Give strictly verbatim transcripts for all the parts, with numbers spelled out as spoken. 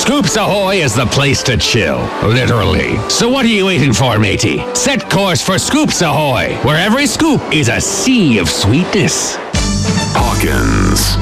Scoops Ahoy is the place to chill, literally. So what are you waiting for, matey? Set course for Scoops Ahoy, where every scoop is a sea of sweetness. Hawkins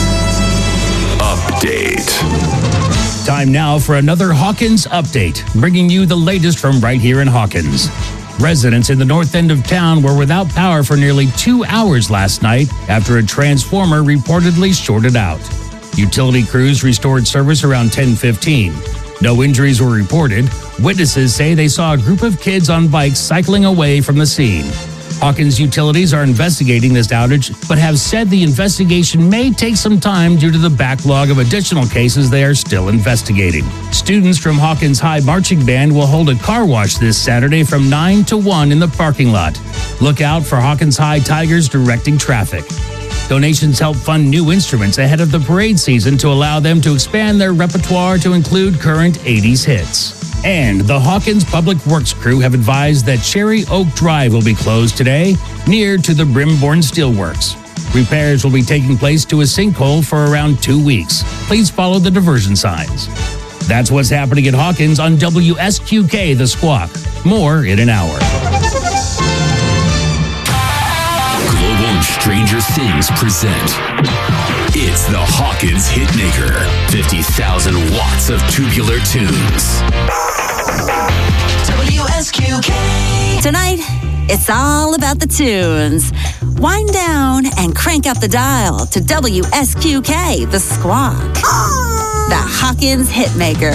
Update. Time now for another Hawkins Update, bringing you the latest from right here in Hawkins. Residents in the north end of town were without power for nearly two hours last night after a transformer reportedly shorted out. Utility crews restored service around ten fifteen. No injuries were reported. Witnesses say they saw a group of kids on bikes cycling away from the scene. Hawkins Utilities are investigating this outage, but have said the investigation may take some time due to the backlog of additional cases they are still investigating. Students from Hawkins High Marching Band will hold a car wash this Saturday from nine to one in the parking lot. Look out for Hawkins High Tigers directing traffic. Donations help fund new instruments ahead of the parade season to allow them to expand their repertoire to include current eighties hits. And the Hawkins Public Works crew have advised that Cherry Oak Drive will be closed today, near to the Brimborn Steelworks. Repairs will be taking place to a sinkhole for around two weeks. Please follow the diversion signs. That's what's happening at Hawkins on W S Q K The Squawk. More in an hour. Global and Stranger Things present. It's the Hawkins Hitmaker. fifty thousand watts of tubular tunes. W S Q K. Tonight, it's all about the tunes. Wind down and crank up the dial to W S Q K, The Squawk. The Hawkins Hitmaker.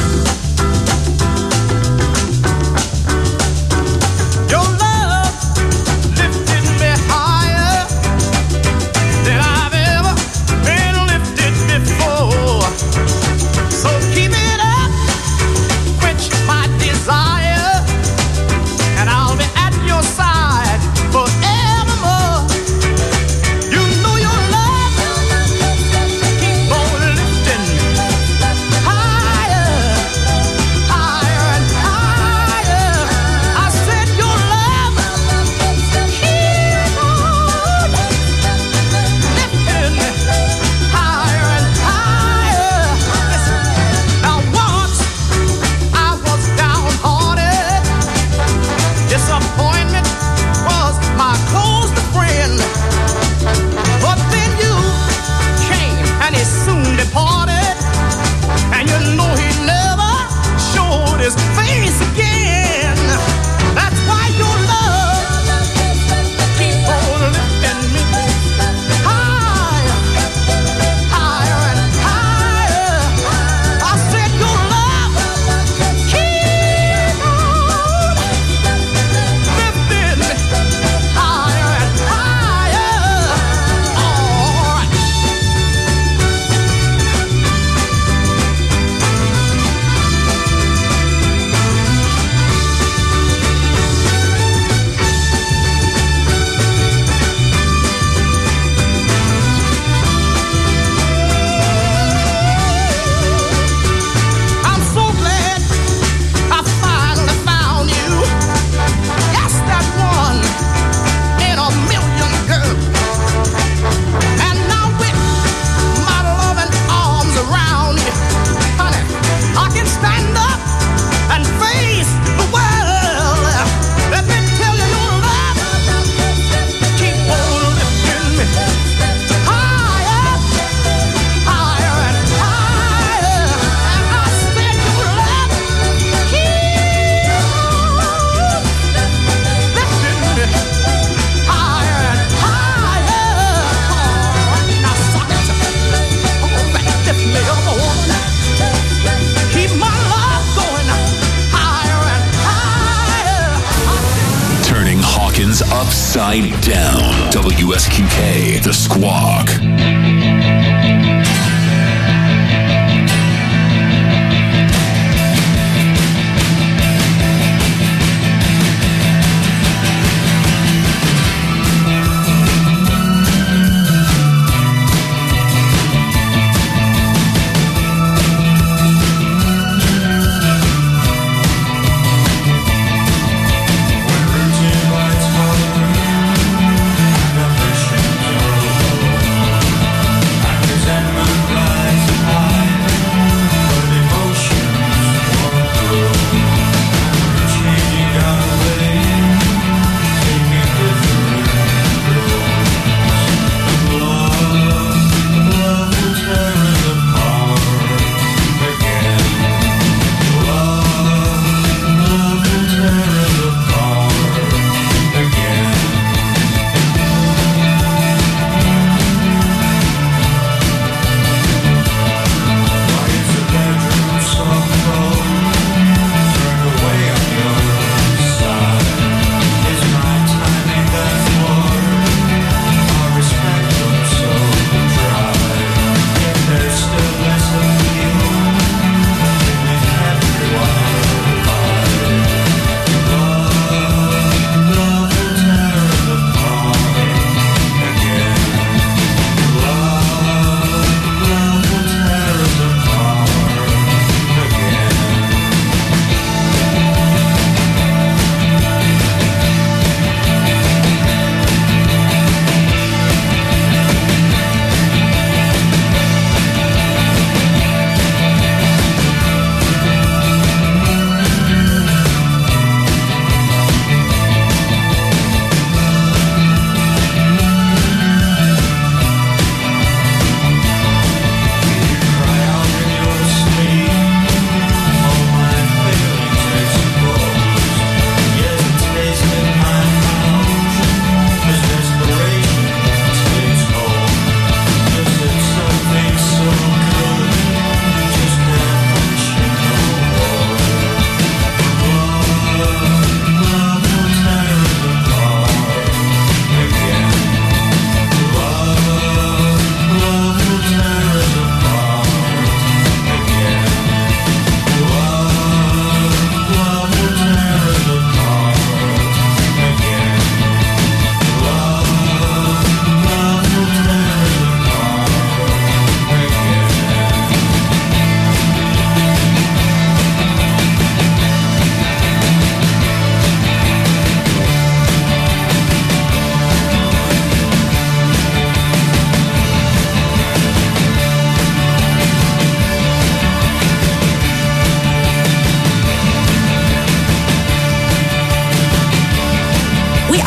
Upside Down. W S Q K, The Squawk.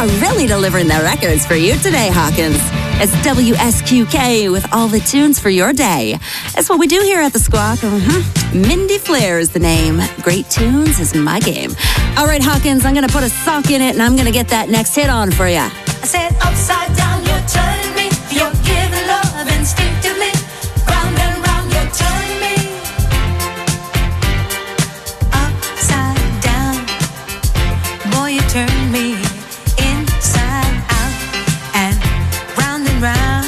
are really delivering the records for you today, Hawkins. It's W S Q K with all the tunes for your day. That's what we do here at the Squawk. Mm-hmm. Mindy Flair is the name. Great tunes is my game. All right, Hawkins, I'm going to put a sock in it, and I'm going to get that next hit on for you. I said upside down, you're turning me. You're giving love instinctively. Round and round, you're turning me. Upside down, boy, you turn me inside out. And round and round,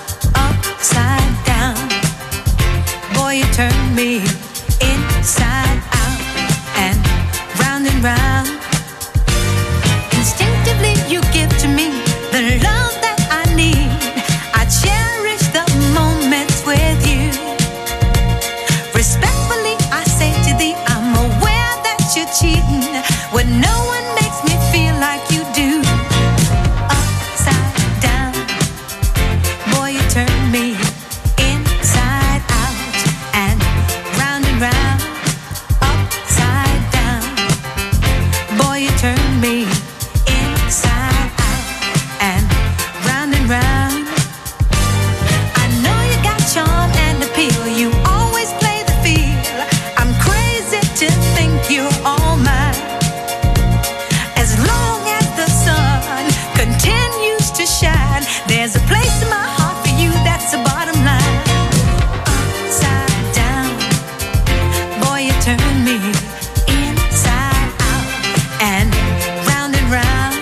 upside down, boy, you turn me inside out. And round and round, instinctively you give to me the love that I need. I cherish the moments with you. Respectfully I say to thee, I'm aware that you're cheating when no one makes me feel like you do. Upside down, boy, you turn me inside out. And round and round, upside down, boy, you turn me inside out. And round and round, I know you got charm and appeal. You always play the field. I'm crazy to think you're all mine. As long as the sun continues to shine, there's a place in my heart for you, that's the bottom line. Upside down, boy, you turn me inside out. And round and round,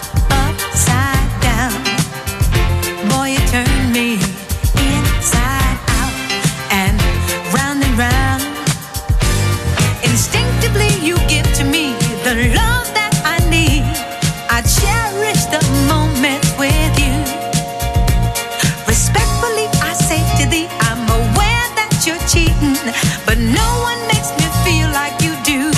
upside down, boy, you turn me inside out. And round and round, instinctively you give to me the love that I need. I cherish the moments with you. Respectfully I say to thee, I'm aware that you're cheating, but no one makes me feel like you do.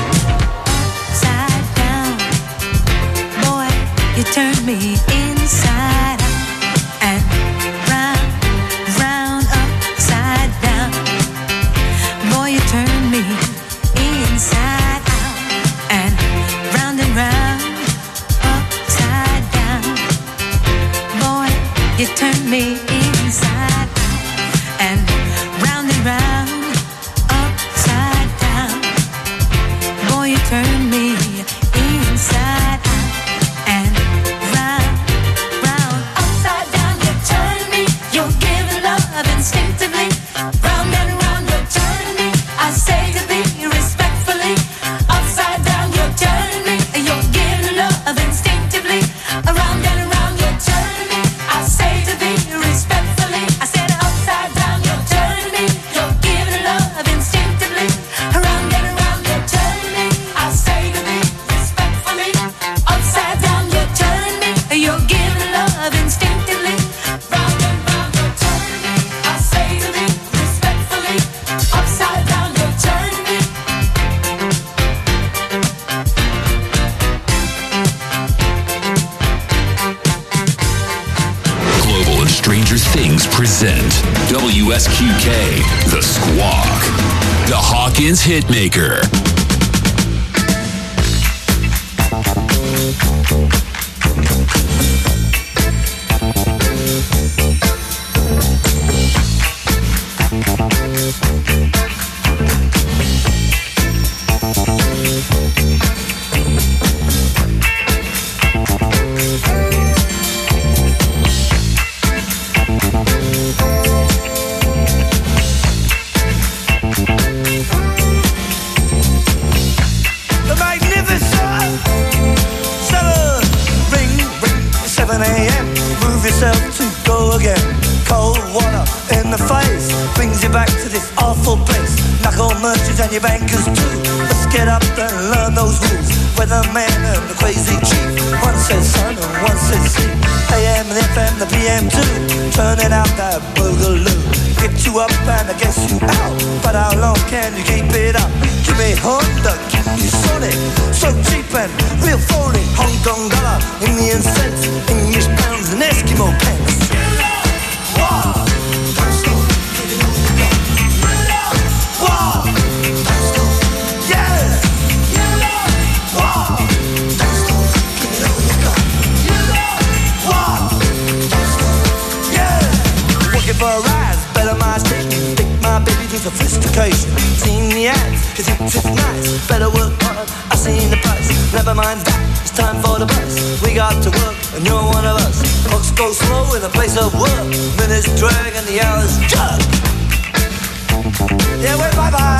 Upside down, boy, you turn me inside out. And round, round, upside down, boy, you turn me inside out. And round and round, upside down, boy, you turn me inside out. And round and round, upside down, boy, you turn me inside out. And round, round, upside down, you turn me. You're giving love instinctively. Round and round, you're turning me. I say to thee respectfully, upside down, you're turning me. You're giving love instinctively. Around and around, you're turning me. I say to thee respectfully, I said upside down, you're turning me. You're giving love instinctively. Around and around, you're turning me. I say to thee respectfully, upside down, you're turning me. You're giving love instinctively. Round and round, you're turning me. I say to thee respectfully, upside down, you're turning me. Global and Stranger Things present W S Q K, The Squawk, the Hawkins Hitmaker. The magnificent seven, ring, ring, seven a.m. Move yourself to go again. Cold water in the face brings you back to this awful place. Knuckle merchants and your bankers too. Let's get up and learn those rules. Weatherman and the crazy chief. One says sun and one says sea. A M and F M, the P M too. Turning out that boogaloo. Get you up and I guess you out. But how long can you keep it up? Give me Honda, give me Sonic. So cheap and real phony. Hong Kong dollar, Indian cents, English pounds and Eskimo pence. Wow. Wow. Yeah. Wow. cause it's nice. Better work hard, I've seen the price. Never mind that, it's time for the bus. We got to work, and you're one of us. Clocks go slow in a place of work. Minutes drag and the hours jug. Yeah, wait, bye-bye.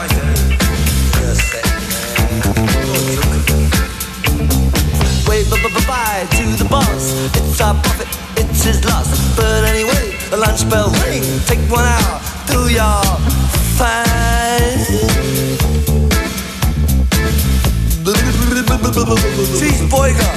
Wait, bye-bye to the boss. It's our profit, it's his loss. But anyway, the lunch bell ring. Take one hour, do your fine. Cheeseburger.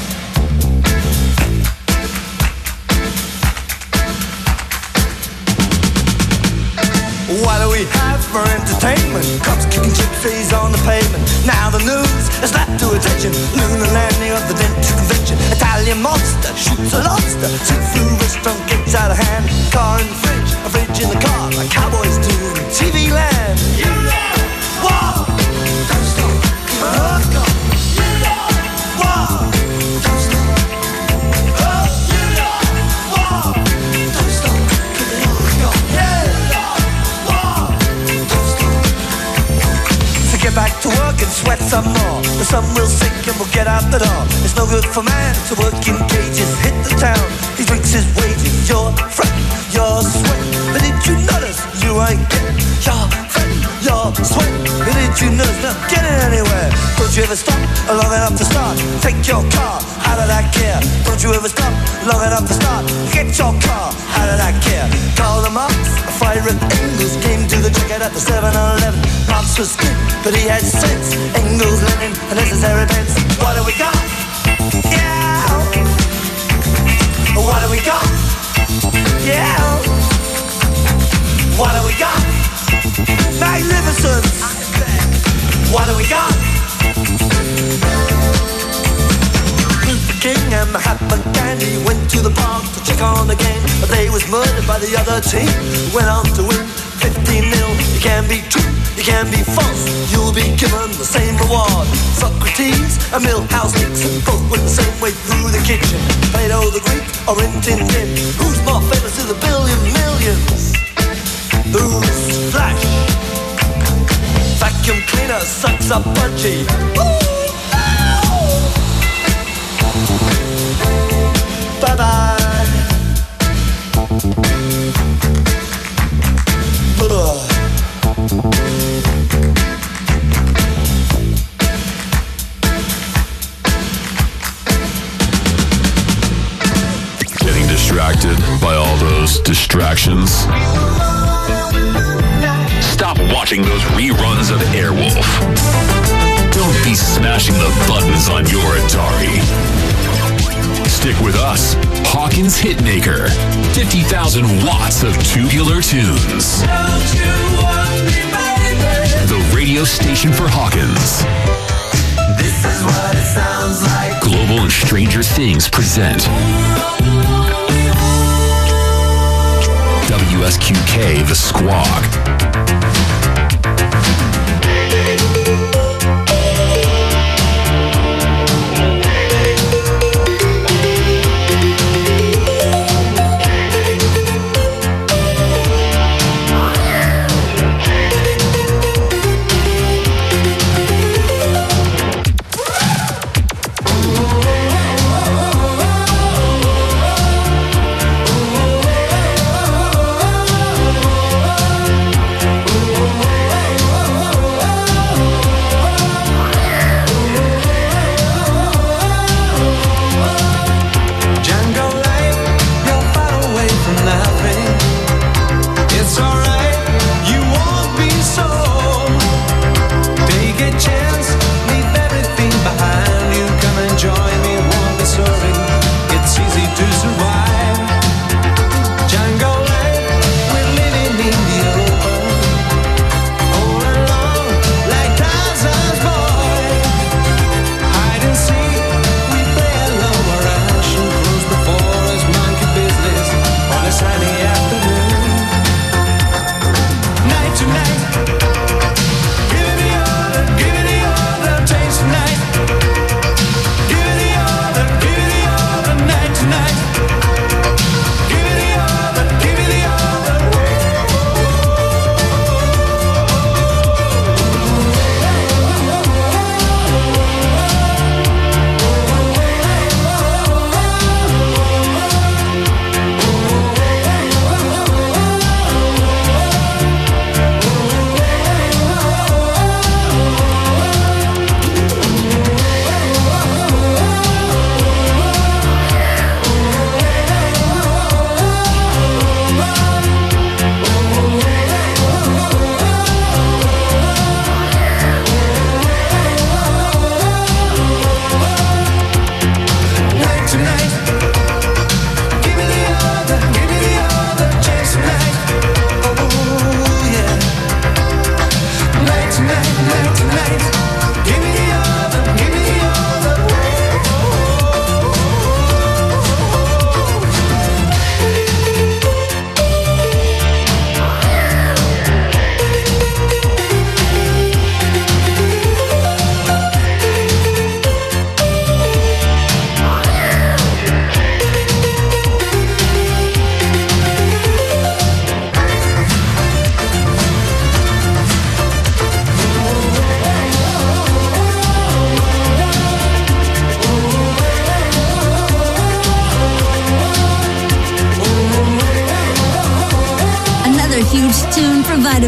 What do we have for entertainment? Cops kicking gypsies on the pavement. Now the news has slapped to attention. Lunar landing of the dentist convention. Italian monster shoots a lobster. Seafood restaurant gets out of hand. Car in the fridge, a fridge in the car. Like cowboys do in T V land. You know what? Don't stop. Oh, God. You know what? Don't stop. Oh, you know what? Don't stop. Give it all you got. Yeah. Get back to work and sweat some more. The sun will sink and we'll get out the door. It's no good for man to work in cages. Hit the town, he drinks his wages. You're fretting, you're sweating. But did you notice you ain't getting? You're fretting, you're sweating. But did you notice not getting anywhere? Don't you ever stop long enough to start? Take your car out of that gear. Don't you ever stop long enough to start? Get your car out of that gear. Call the Marx, a fire at Engels. Came to the checkout at the seven eleven. Marx was good, but he had sense. Engels, Lenin, a necessary pence. What do we got? Yeah. What do we got? Yeah. What do we got? Magnificence. What do we got? Luther King and Mahatma Gandhi went to the park to check on the game, but they was murdered by the other team. Went on to win fifteen nil. You can be true, you can be false. You'll be given the same reward. Socrates and Milhouse Nixon both went the same way through the kitchen. Plato the Greek or Rin Tin Tin. Who's more famous to the billion millions? Who's Flash? Vacuum cleaner sucks up Budgie. Bye bye. Getting distracted by all those distractions? Stop watching those reruns of Airwolf. Don't be smashing the buttons on your Atari. Stick with us, Hawkins Hitmaker. fifty thousand watts of tubular tunes. Don't you want me, baby? The radio station for Hawkins. This is what it sounds like. Global and Stranger Things present W S Q K The Squawk.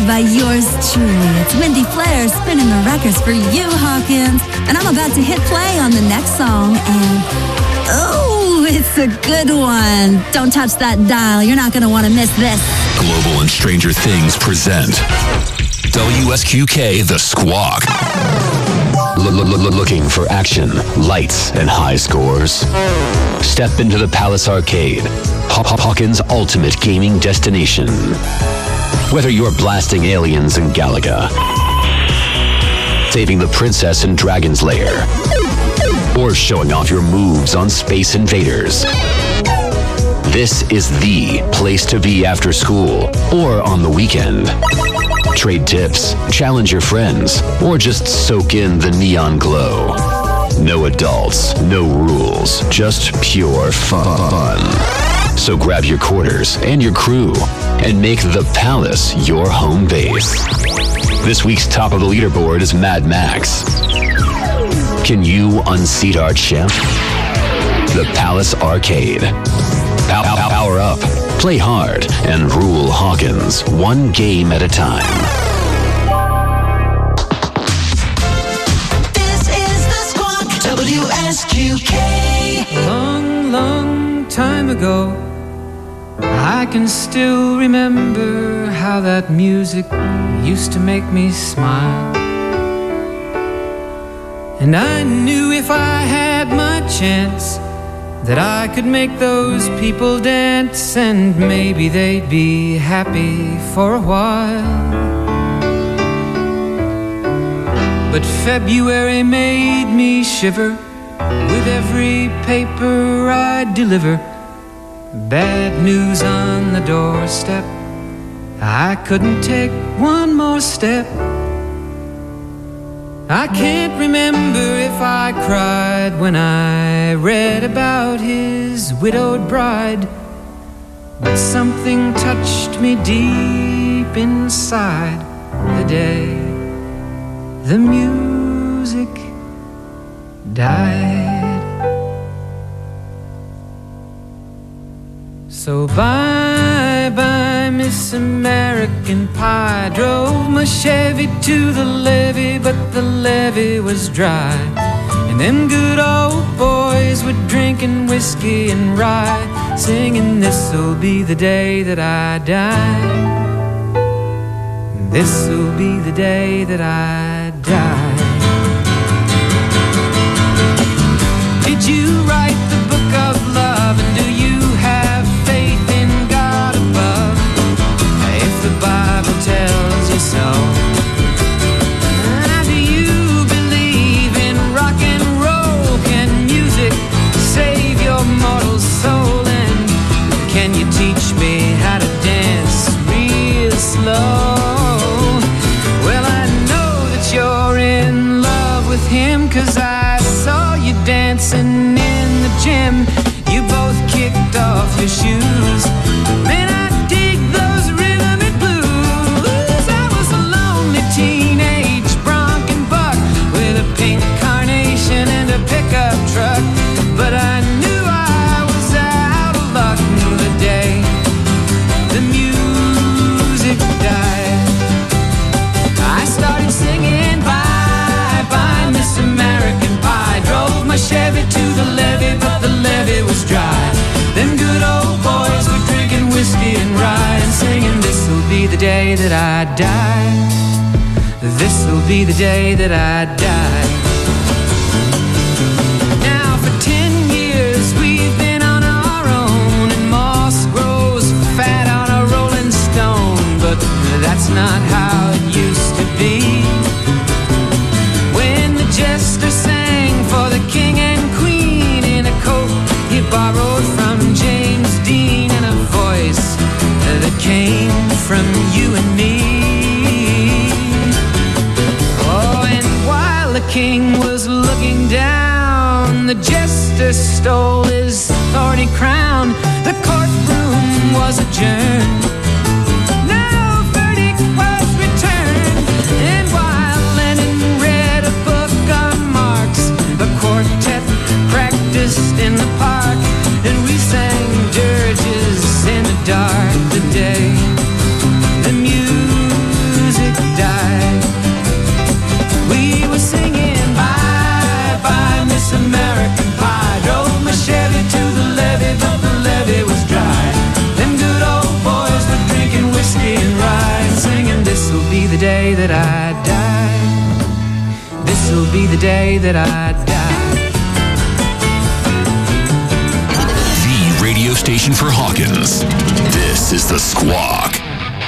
presented by yours truly. It's Wendy Flair spinning the records for you, Hawkins. And I'm about to hit play on the next song, and oh, it's a good one. Don't touch that dial. You're not going to want to miss this. Global and Stranger Things present W S Q K The Squawk. Looking for action, lights, and high scores? Step into the Palace Arcade, Hawkins' ultimate gaming destination. Whether you're blasting aliens in Galaga, saving the princess in Dragon's Lair, or showing off your moves on Space Invaders, this is the place to be after school or on the weekend. Trade tips, challenge your friends, or just soak in the neon glow. No adults, no rules, just pure fun. So grab your quarters and your crew and make the Palace your home base. This week's top of the leaderboard is Mad Max. Can you unseat our champ? The Palace Arcade. Pow- pow- power up, play hard, and rule Hawkins one game at a time. This is the Squawk, W S Q K. Long, long time ago, I can still remember how that music used to make me smile. And I knew if I had my chance that I could make those people dance, and maybe they'd be happy for a while. But February made me shiver with every paper I deliver. Bad news on the doorstep, I couldn't take one more step. I can't remember if I cried when I read about his widowed bride, but something touched me deep inside the day the music died. So bye bye Miss American Pie. Drove my Chevy to the levee, but the levee was dry. And them good old boys were drinking whiskey and rye, singing, this'll be the day that I die. This'll be the day that I die. Did you write the book of love, and do you have faith in God above? If the Bible tells you so. And do you believe in rock and roll? Can music save your mortal soul? And can you teach me how to dance real slow? Well, I know that you're in love with him, 'cause I saw you dancing in the gym. You both kicked off your shoes. Man, I dig those rhythm and blues. I was a lonely teenage bronc and buck with a pink carnation and a pickup truck, but I knew I was out of luck the day the music died. I started singing bye bye Miss American Pie. Drove my Chevy to the levee, but the levee was dry. Them good old boys were drinking whiskey and rye, and singing, this'll be the day that I die. This'll be the day that I die. Now for ten years we've been on our own, and moss grows fat on a rolling stone, but that's not how it used to be. When the jester sang for the king and queen in a coat he borrowed from James Dean, and a voice that came from you and me. Oh, and while the king was looking down, the jester stole his thorny crown. The courtroom was adjourned. No verdict was returned. And while Lenin read a book on Marx, the quartet practiced in the park, and we sang dirges in the dark the day the music day that I die. The radio station for Hawkins. This is The Squawk.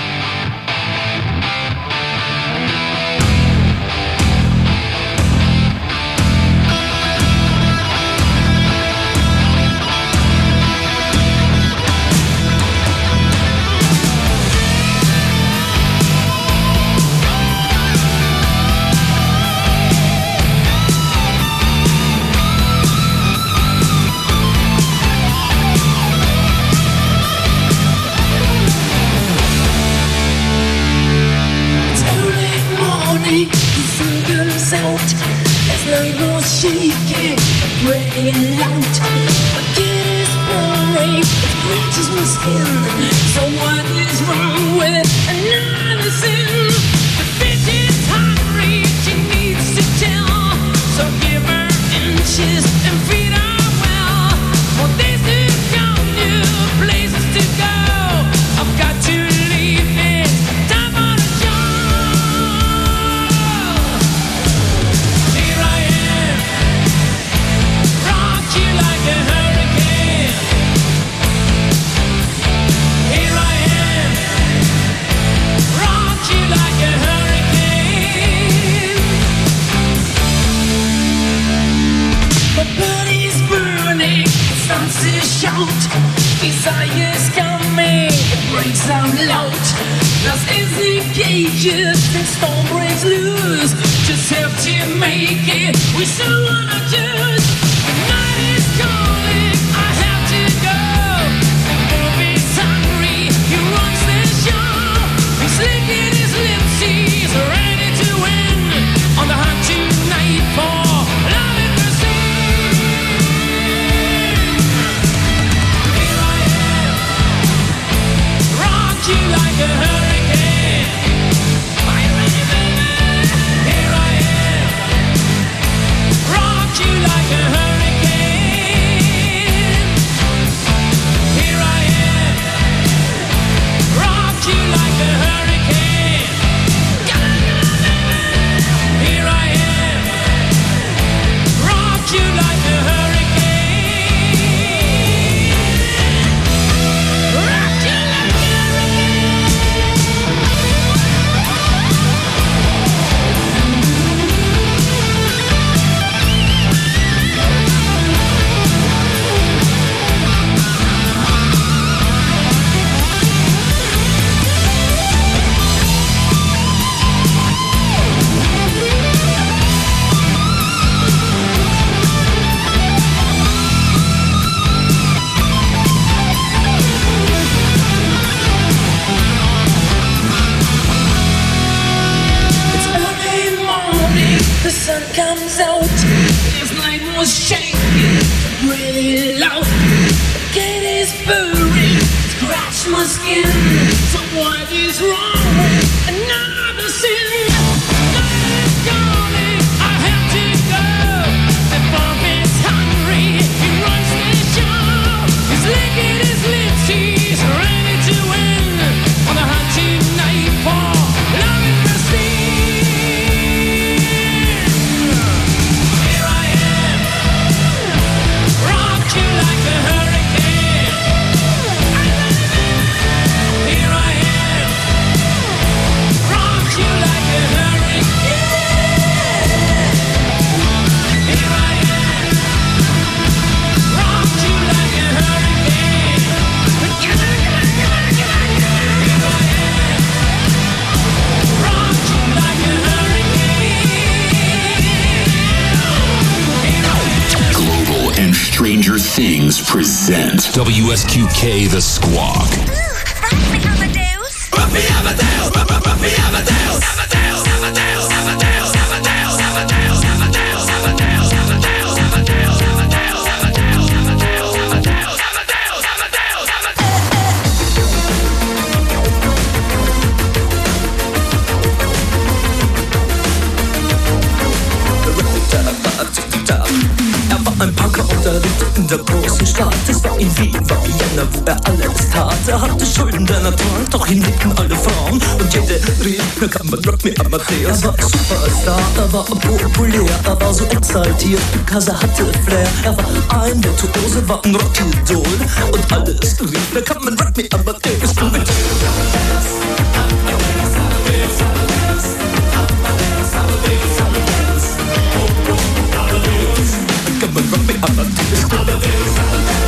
Stranger Things present W S Q K The Squawk. Buffy Amadeus. Buffy Amadeus. Buffy Amadeus. Amadeus. Amadeus. Amadeus. Amadeus. Amadeus. Amadeus. Amadeus. Amadeus. Amadeus. Amadeus. Amadeus. Amadeus. Amadeus. Er war ein Punker und er lebte in der großen Stadt. Es war in Wien, war wie Szene, wo er alles tat. Er hatte Schulden, denn er trank, doch ihn liebten alle Frauen. Und jede rief, mir kann man Rock Me Amadeus. Er war Superstar, er war populär, er war so exaltiert, because er hatte Flair. Er war ein Virtuose, war ein Rockidol. Und alles rief, mir kann man Rock Me Amadeus. Come on, rock me, Amadeus.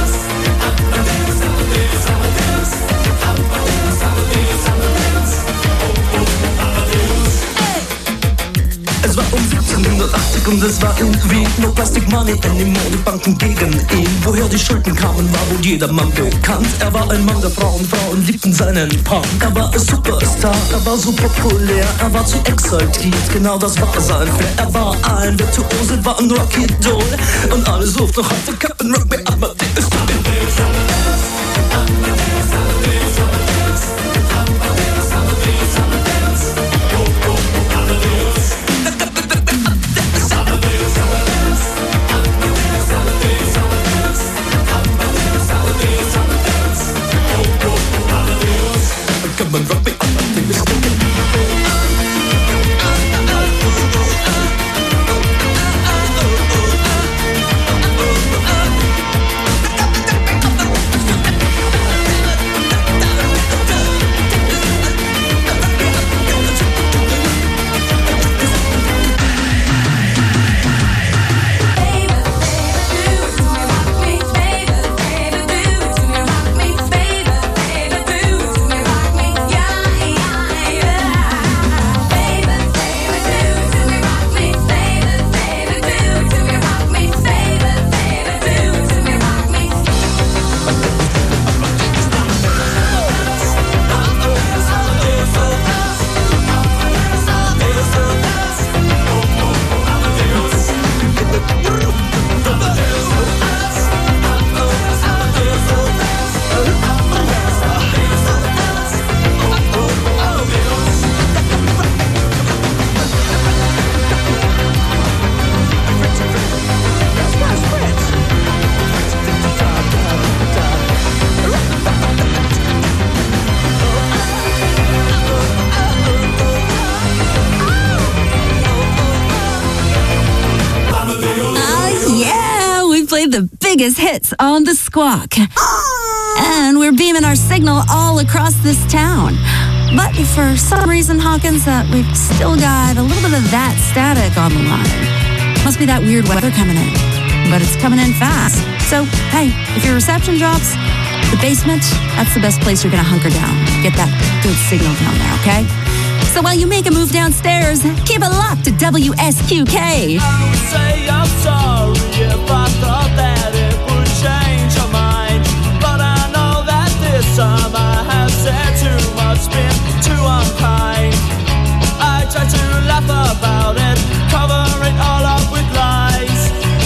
Es war um siebzehnhundertachtzig und es war in Wien. No Plastic Money in den Modebanken gegen ihn. Woher die Schulden kamen, war wohl jedermann bekannt. Er war ein Mann der Frauen, Frauen liebten seinen Punk. Er war ein Superstar, er war so populär, er war zu exaltiert, genau das war sein Flair. Er war ein Virtuose, war ein Rockidol. Und alle suchten noch heute Captain Rock Me Amadeus. Come on, rock me, Amadeus. The biggest hits on the Squawk. And we're beaming our signal all across this town. But for some reason, Hawkins, uh, we've still got a little bit of that static on the line. Must be that weird weather coming in. But it's coming in fast. So, hey, if your reception drops, the basement, that's the best place you're going to hunker down. Get that good signal down there, okay? So while you make a move downstairs, keep it locked to W S Q K. I would say I'm sorry if I thought that it would change your mind. But I know that this time I have said too much, been too unkind. I try to laugh about it, cover it all up with lies.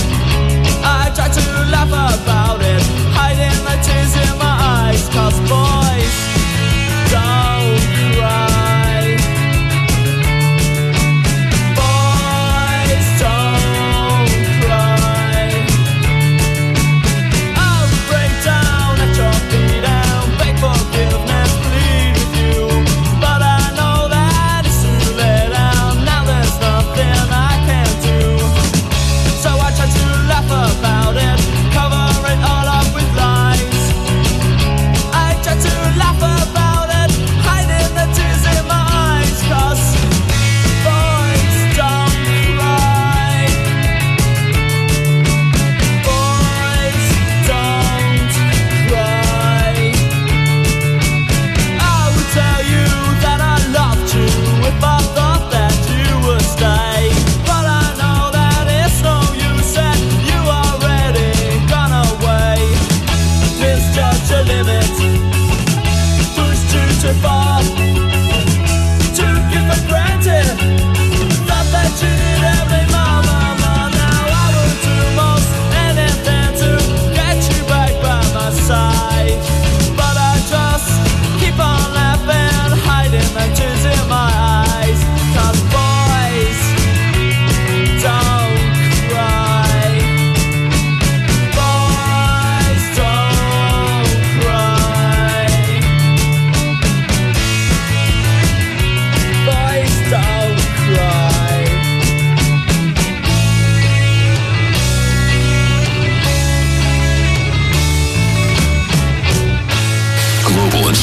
I try to laugh about it, hiding the tears in my eyes. Cause boys don't cry. Forgiveness, plead with you, but I know that it's too late. And now there's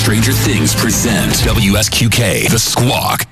Stranger Things present W S Q K, The Squawk.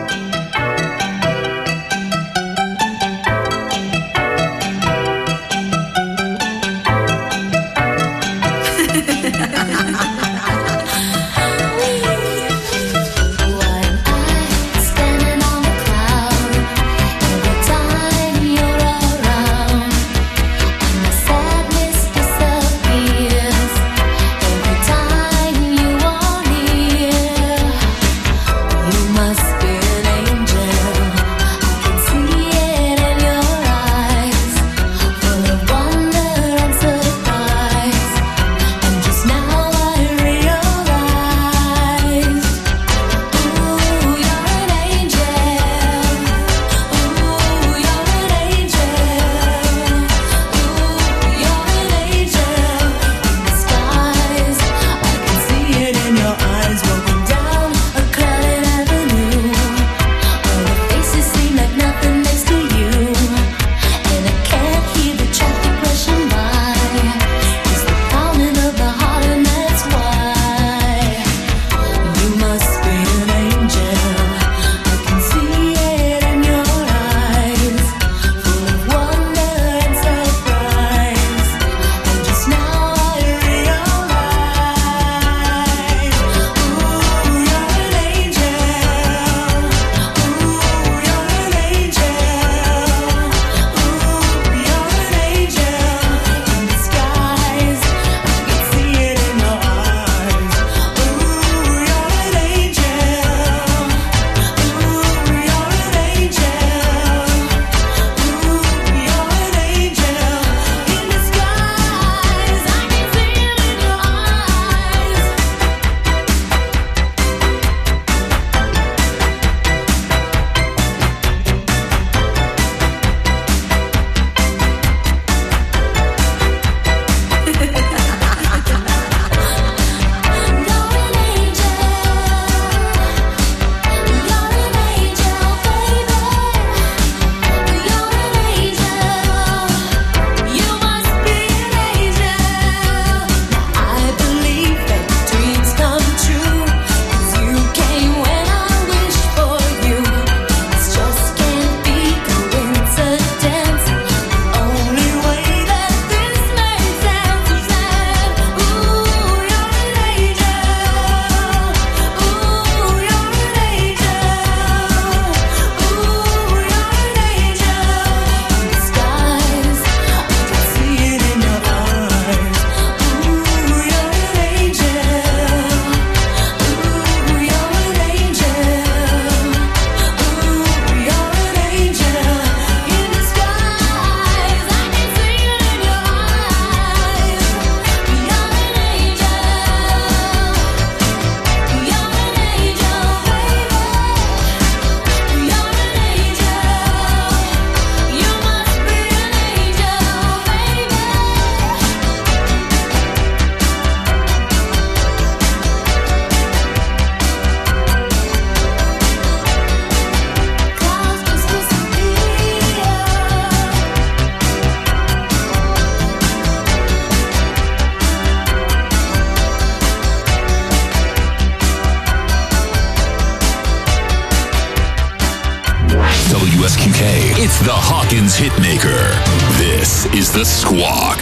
W S Q K. It's the Hawkins Hitmaker. This is The Squawk.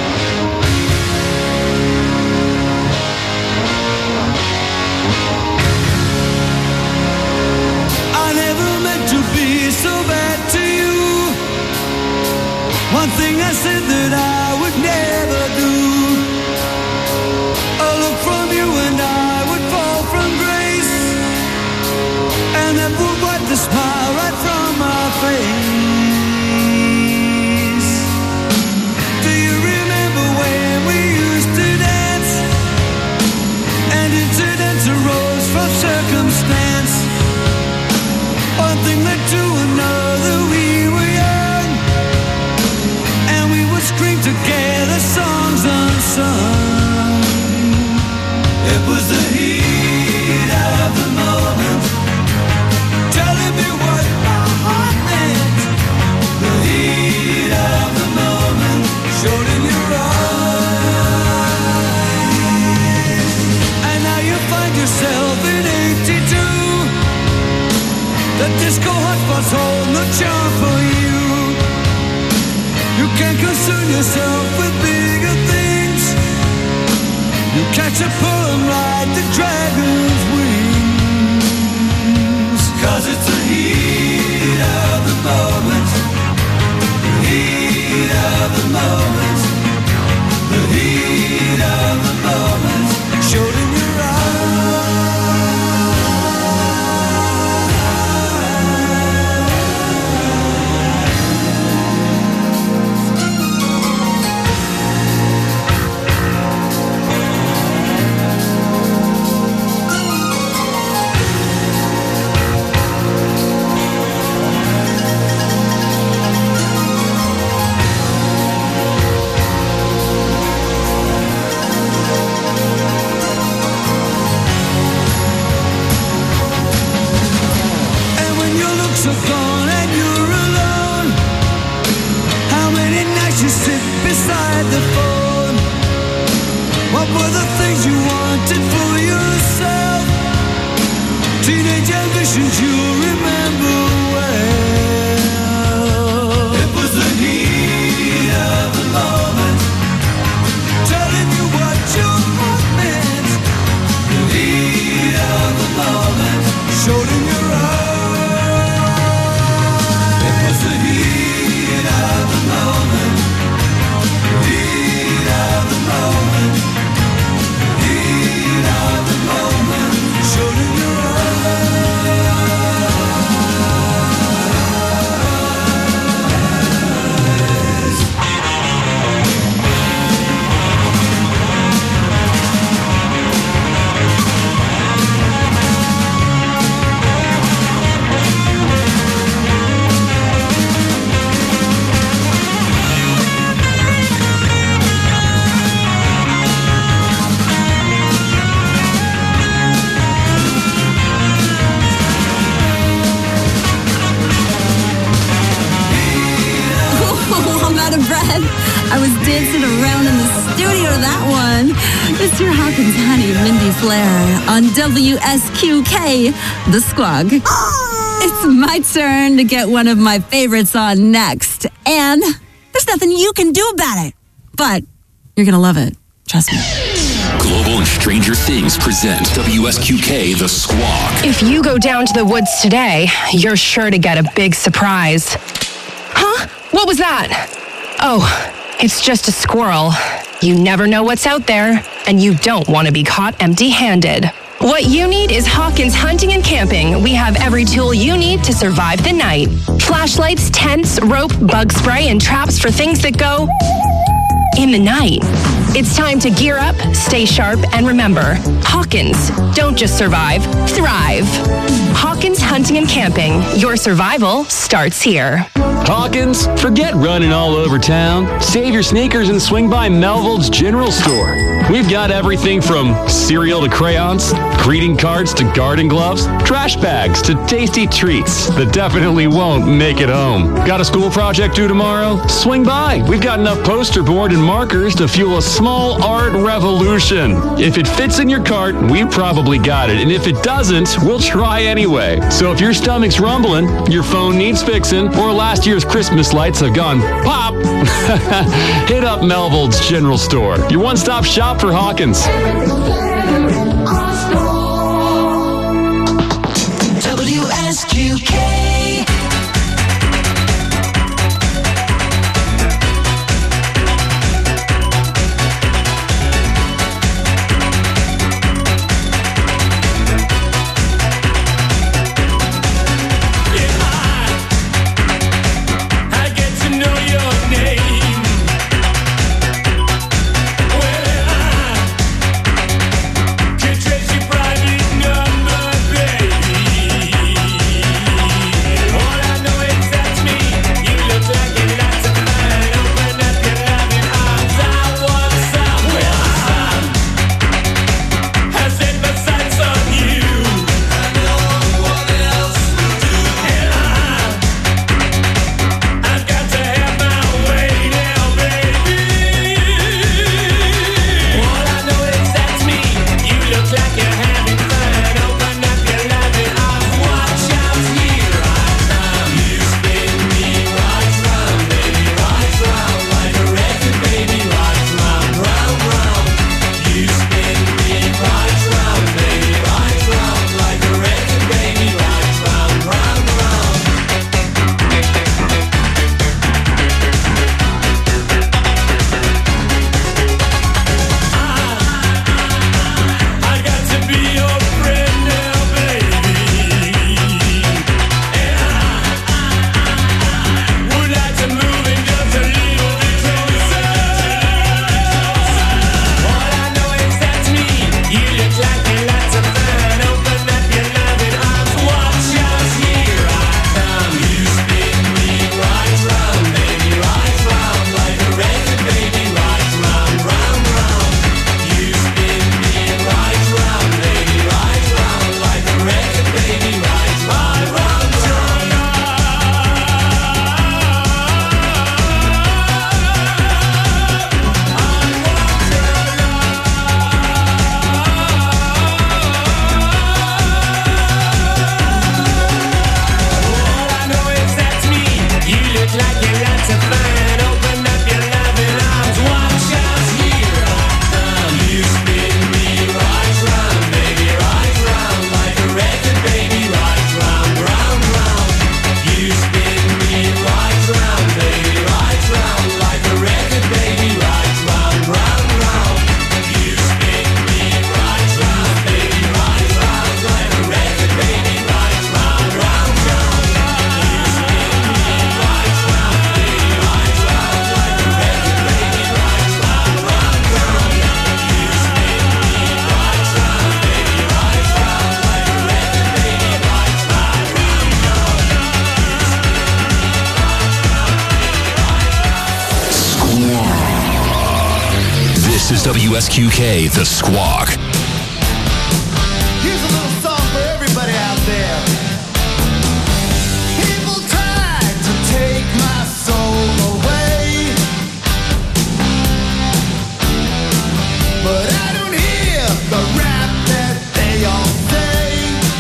I never meant to be so bad to you. One thing I said that I would never do. A look from you and I would fall from grace, and that would wipe the smile right from my face. Do you remember when we used to dance, and incidents arose from circumstance? One thing led to another, we were young, and we would scream together concern yourself with bigger things. You catch a pull and ride the dragon's wings. Cause it's the heat of the moment. The heat of the moment. The heat of the moment. Showed in your are gone and you're alone. How many nights you sit beside the phone? What were the things you wanted for yourself? Teenage ambitions you remember well. It was the heat of the moment, telling you what your heart meant. The heat of the moment, showed in your eyes. I was dancing around in the studio to that one. Mister Hawkins, Honey, Mindy Flair on W S Q K, The Squawk. It's my turn to get one of my favorites on next. And there's nothing you can do about it. But you're going to love it. Trust me. Global and Stranger Things present W S Q K, The Squawk. If you go down to the woods today, you're sure to get a big surprise. Huh? What was that? Oh, it's just a squirrel. You never know what's out there, and you don't want to be caught empty-handed. What you need is Hawkins Hunting and Camping. We have every tool you need to survive the night. Flashlights, tents, rope, bug spray, and traps for things that go in the night. It's time to gear up, stay sharp, and remember, Hawkins, don't just survive, thrive. Hawkins Hunting and Camping. Your survival starts here. Hawkins, forget running all over town. Save your sneakers and swing by Melville's General Store. We've got everything from cereal to crayons, greeting cards to garden gloves, trash bags to tasty treats that definitely won't make it home. Got a school project due tomorrow? Swing by. We've got enough poster board and markers to fuel a small art revolution. If it fits in your cart, we've probably got it. And if it doesn't, we'll try anyway. So if your stomach's rumbling, your phone needs fixing, or last year's Christmas lights have gone pop, hit up Melville's General Store. Your one-stop shop for Hawkins. W S Q K. Can This is W S Q K, The Squawk. Here's a little song for everybody out there. People tried to take my soul away, but I don't hear the rap that they all say.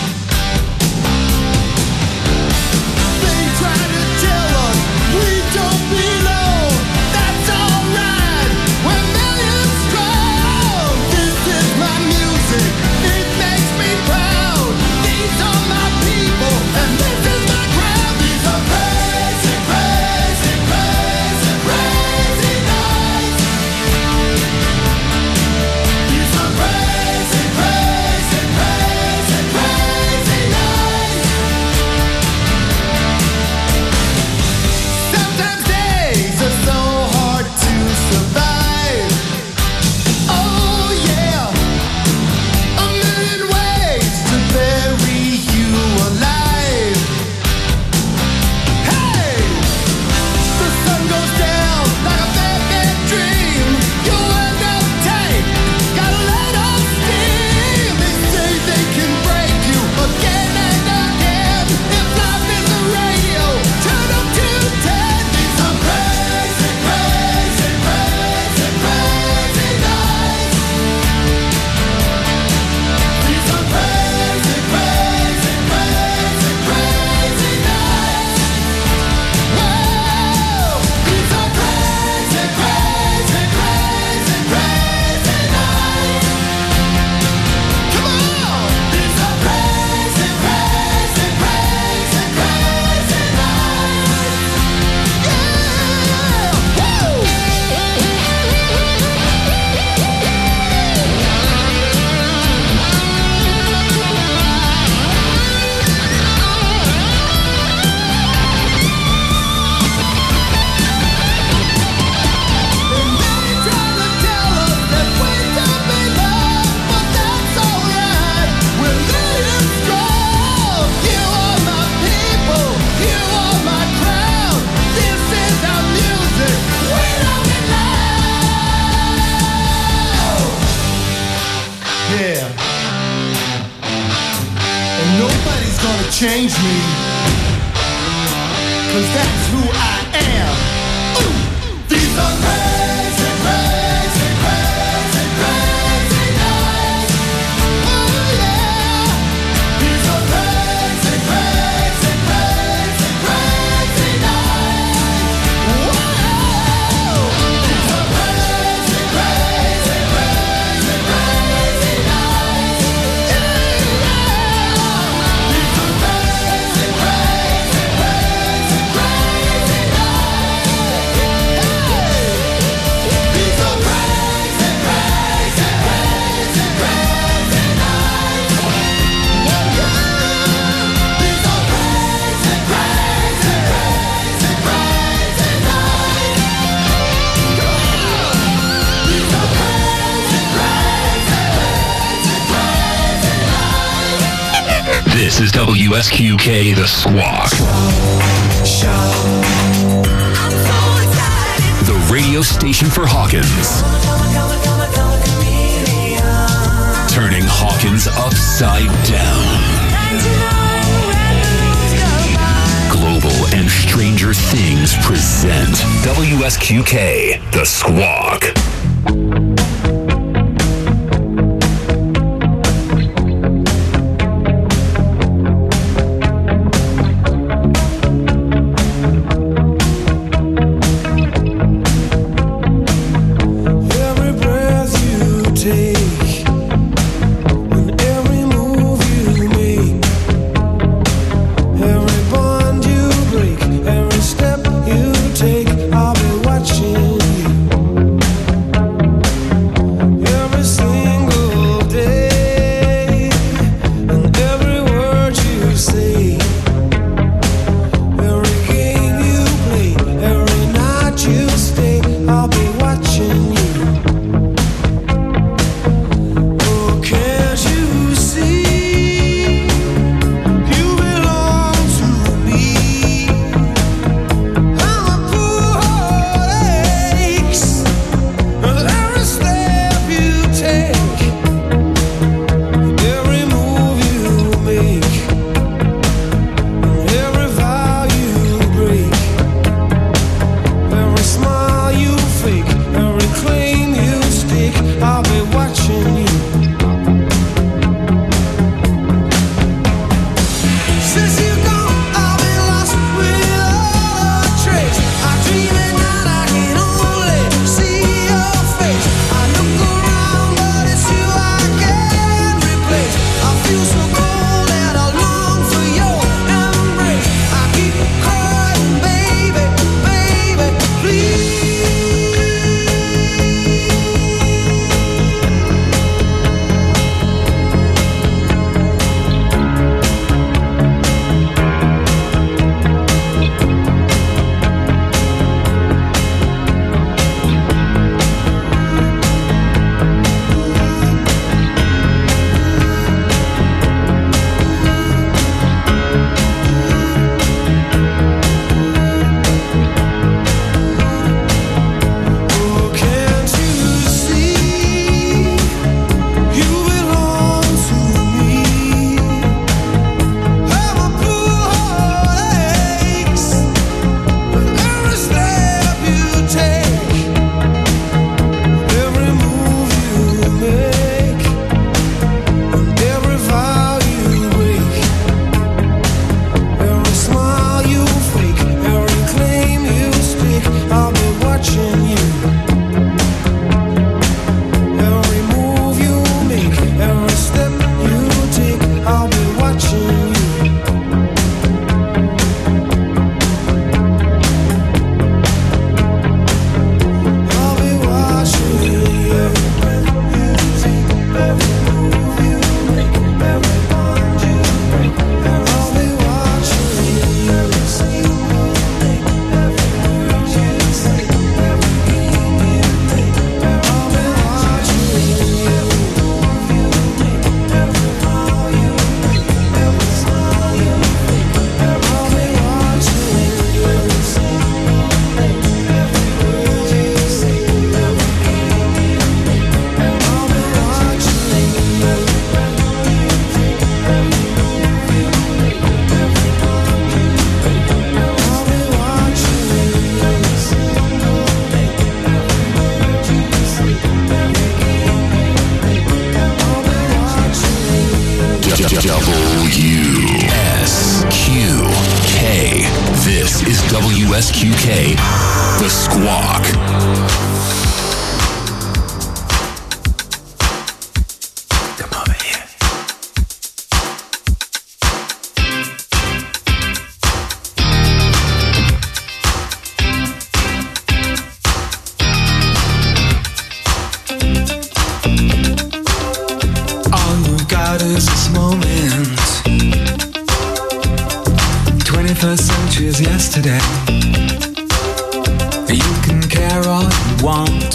They try to tell us we don't belong. That's alright. We're millions strong. This is my music. It makes me proud. These are my people, and this is my crowd. These are crazy, crazy, crazy, crazy nights. These are crazy, crazy, crazy, crazy nights. Sometimes days are so hard to survive. Oh yeah, a million ways to bury you alive. Hey, the sun goes down like a bad, bad dream. You end up tight, gotta let off steam. They say they can break you again and again. If life is a radio, turn up to ten. These are crazy, crazy, crazy, crazy nights. These are crazy, crazy, crazy, crazy nights. Whoa! These are crazy, crazy, crazy, crazy nights. Come on! These are crazy, crazy, crazy, crazy nights. Yeah! Woo! Yeah. And nobody's gonna change me, 'cause that's who I am. Ooh. These are crazy, crazy, crazy, crazy nights. Oh yeah. These are crazy, crazy, crazy, crazy nights. Whoa. These are crazy, crazy, crazy, crazy nights. Yeah. These are crazy, crazy, crazy, crazy nights. These are crazy, crazy, crazy, crazy nights. Yeah. These are crazy, crazy, crazy, crazy nights. These are crazy, crazy, crazy, crazy nights. This is W S Q K, The Squawk. The radio station for Hawkins. Turning Hawkins upside down. Global and Stranger Things present W S Q K, The Squawk. Every breath you take and every move you make, every bond you break, every step you take, I'll be watching you. The Squawk. All you've got is this moment. twenty-first century is yesterday. You can care all you want.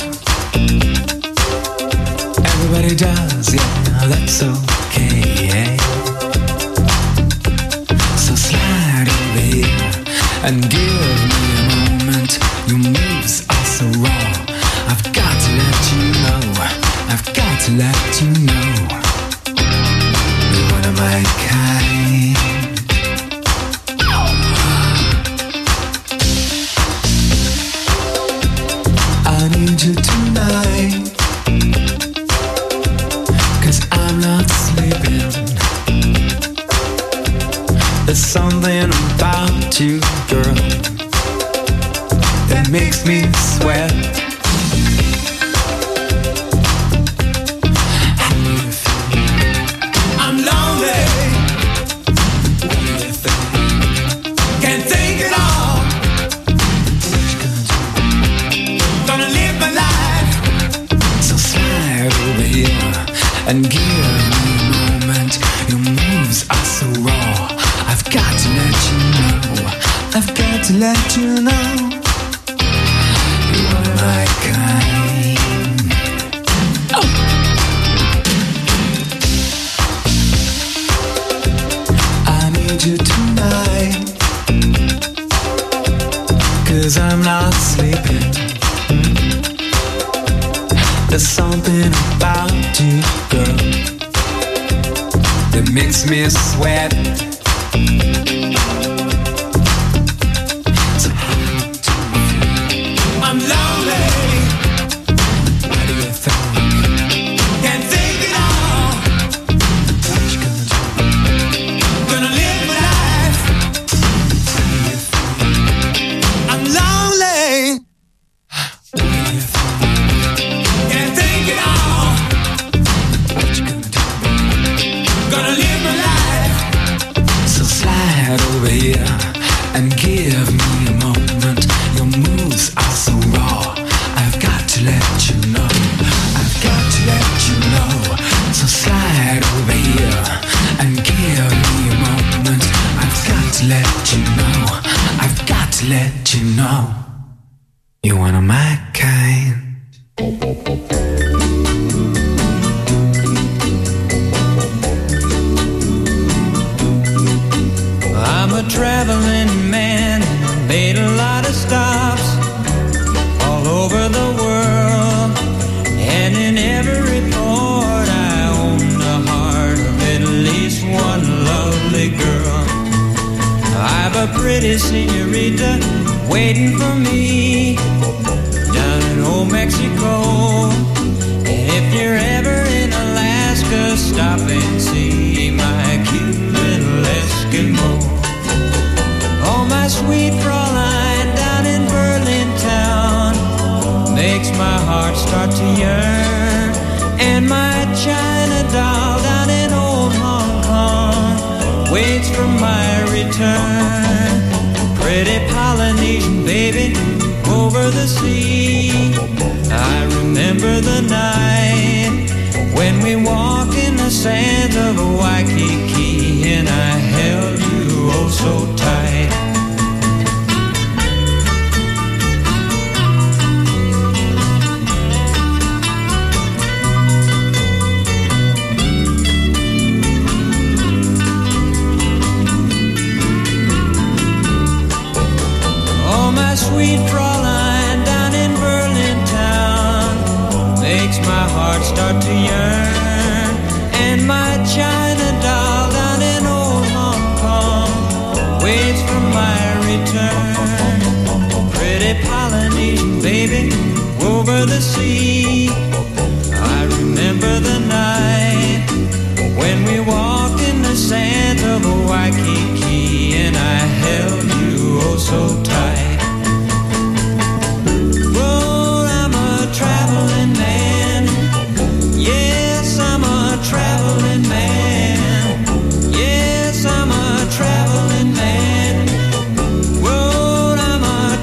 Everybody does, yeah, that's okay. So slide over here and give me a moment. Your moves are so raw. I've got to let you know. I've got to let you know. You're one of my kind. I need you tonight, 'cause I'm not sleeping. There's something about you, girl, that makes me sweat. I'm lonely. What do you think? Can't think at all. Gonna live my life. So slide over here and give me a moment. Your moves are so raw. I've got to let you know. I've got to let you know. You're one of my kind. Oh. I need you tonight, 'cause I'm not sleeping. There's something about you, girl, that makes me sweat. So I'm lonely. What do you think? Can't think at all. What you gonna do? Gonna live my life. What do you think? I'm lonely. What do you think? Can't think at all. What you gonna do? Gonna live my life. So slide over here and give me a moment. Your moves are so raw. I've got to let you know. I've got to let you know. So slide over here and give me a moment. I've got to let you know. I've got to let you know. You're one of my kind. I'm a traveling man, made a lot of stops all over the world, and in every port I own the heart of at least one lovely girl. I've a pretty senorita waiting for me down in old Mexico, and if you're ever in Alaska, stop and see my cute little Eskimo. Oh, my sweet Fraulein down in Berlin town makes my heart start to yearn, and my China doll down in old Hong Kong waits for my return. Pretty Polynesian baby over the sea, I remember the night when we walked in the sands of Waikiki, and I held you oh so tight. Oh, my sweet Fraulein down in Berlin town makes my heart start to yearn, and my China doll down in old Hong Kong waits for my return. Pretty Polynesian baby over the sea, I remember the night when we walked in the sands of Waikiki, and I held you oh so